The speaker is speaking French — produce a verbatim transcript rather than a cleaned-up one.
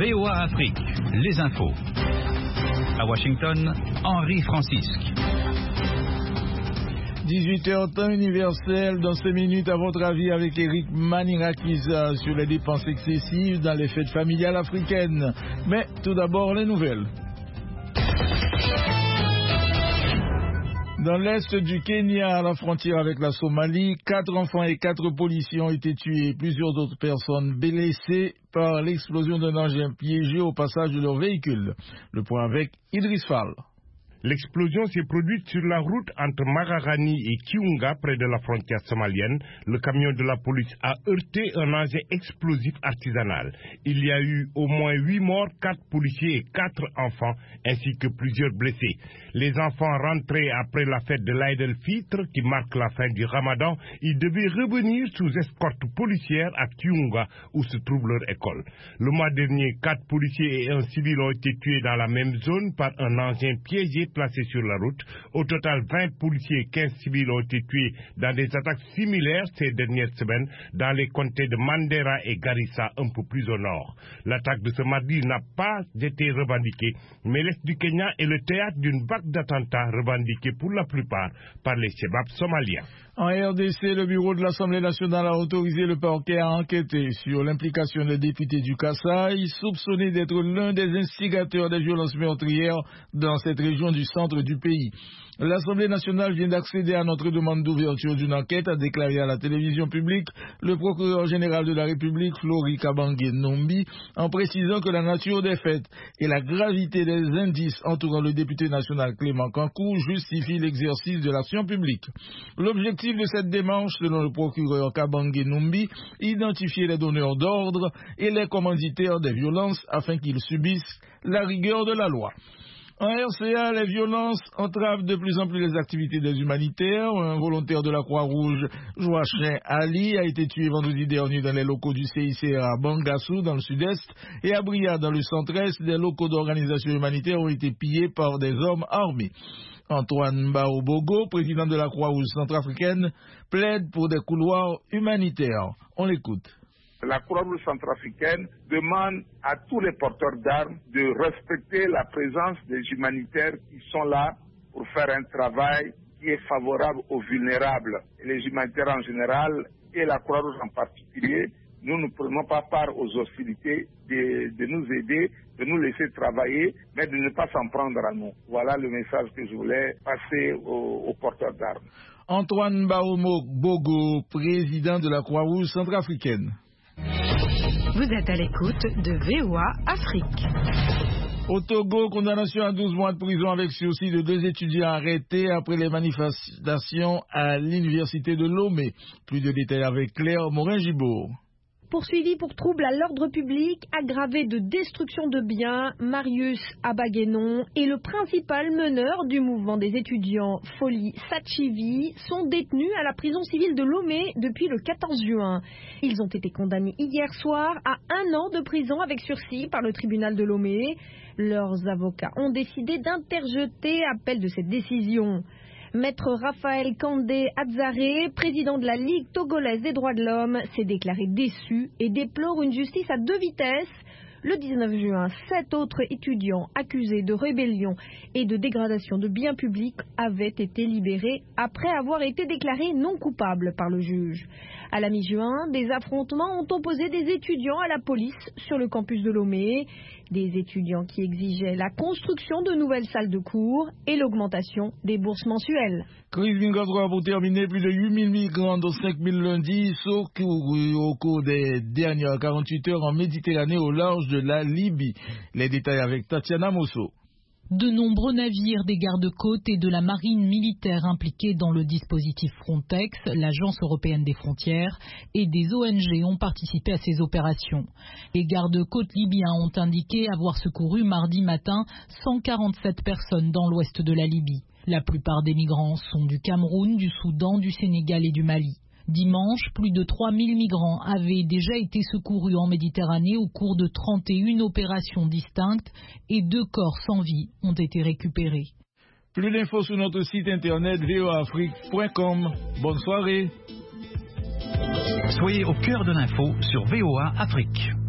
V O A Afrique, les infos. À Washington, Henri Francisque. dix-huit heures temps universel, dans ces minutes, à votre avis, avec Eric Manirakiza sur les dépenses excessives dans les fêtes familiales africaines. Mais tout d'abord, les nouvelles. Dans l'est du Kenya, à la frontière avec la Somalie, quatre enfants et quatre policiers ont été tués et plusieurs autres personnes blessées par l'explosion d'un engin piégé au passage de leur véhicule. Le point avec Idriss Fall. L'explosion s'est produite sur la route entre Magarani et Kiunga, près de la frontière somalienne. Le camion de la police a heurté un engin explosif artisanal. Il y a eu au moins huit morts, quatre policiers et quatre enfants, ainsi que plusieurs blessés. Les enfants rentrés après la fête de l'Aïd el-Fitr, qui marque la fin du Ramadan, ils devaient revenir sous escorte policière à Kiunga, où se trouve leur école. Le mois dernier, quatre policiers et un civil ont été tués dans la même zone par un engin piégé placés sur la route. Au total, vingt policiers et quinze civils ont été tués dans des attaques similaires ces dernières semaines dans les comtés de Mandera et Garissa, un peu plus au nord. L'attaque de ce mardi n'a pas été revendiquée, mais l'est du Kenya est le théâtre d'une vague d'attentats revendiqués pour la plupart par les Chebab somaliens. En R D C, le bureau de l'Assemblée nationale a autorisé le parquet à enquêter sur l'implication des députés du Kasaï, soupçonné d'être l'un des instigateurs des violences meurtrières dans cette région du centre du pays. L'Assemblée nationale vient d'accéder à notre demande d'ouverture d'une enquête, a déclaré à la télévision publique le procureur général de la République, Flori Kabange Nombi, en précisant que la nature des faits et la gravité des indices entourant le député national Clément Kankou justifient l'exercice de l'action publique. L'objectif de cette démarche, selon le procureur Kabange Nombi, identifier les donneurs d'ordre et les commanditaires des violences afin qu'ils subissent la rigueur de la loi. En R C A, les violences entravent de plus en plus les activités des humanitaires. Un volontaire de la Croix-Rouge, Joachim Ali, a été tué vendredi dernier dans les locaux du C I C R à Bangassou, dans le sud-est, et à Bria, dans le centre-est. Des locaux d'organisations humanitaires ont été pillés par des hommes armés. Antoine Baobogo, président de la Croix-Rouge centrafricaine, plaide pour des couloirs humanitaires. On l'écoute. La Croix-Rouge centrafricaine demande à tous les porteurs d'armes de respecter la présence des humanitaires qui sont là pour faire un travail qui est favorable aux vulnérables. Et les humanitaires en général et la Croix-Rouge en particulier, nous ne prenons pas part aux hostilités, de, de nous aider, de nous laisser travailler, mais de ne pas s'en prendre à nous. Voilà le message que je voulais passer aux, aux porteurs d'armes. Antoine Baobogo, président de la Croix-Rouge centrafricaine. Vous êtes à l'écoute de V O A Afrique. Au Togo, condamnation à douze mois de prison avec sursis de deux étudiants arrêtés après les manifestations à l'université de Lomé. Plus de détails avec Claire Morin-Gibault. Poursuivi pour trouble à l'ordre public, aggravé de destruction de biens, Marius Abaguenon et le principal meneur du mouvement des étudiants, Foli Sachivi, sont détenus à la prison civile de Lomé depuis le quatorze juin. Ils ont été condamnés hier soir à un an de prison avec sursis par le tribunal de Lomé. Leurs avocats ont décidé d'interjeter appel de cette décision. Maître Raphaël Kandé Adzaré, président de la Ligue togolaise des droits de l'homme, s'est déclaré déçu et déplore une justice à deux vitesses. Le dix-neuf juin, sept autres étudiants accusés de rébellion et de dégradation de biens publics avaient été libérés après avoir été déclarés non coupables par le juge. À la mi-juin, des affrontements ont opposé des étudiants à la police sur le campus de Lomé, des étudiants qui exigeaient la construction de nouvelles salles de cours et l'augmentation des bourses mensuelles. Crise migratoire pour terminer, plus de huit mille migrants, dont cinq mille lundis, secourus au cours des dernières quarante-huit heures en Méditerranée au large de la Libye. Les détails avec Tatiana Mosso. De nombreux navires des gardes-côtes et de la marine militaire impliqués dans le dispositif Frontex, l'Agence européenne des frontières, et des O N G ont participé à ces opérations. Les gardes-côtes libyens ont indiqué avoir secouru mardi matin cent quarante-sept personnes dans l'ouest de la Libye. La plupart des migrants sont du Cameroun, du Soudan, du Sénégal et du Mali. Dimanche, plus de trois mille migrants avaient déjà été secourus en Méditerranée au cours de trente et une opérations distinctes et deux corps sans vie ont été récupérés. Plus d'infos sur notre site internet v o a afrique point com. Bonne soirée. Soyez au cœur de l'info sur V O A Afrique.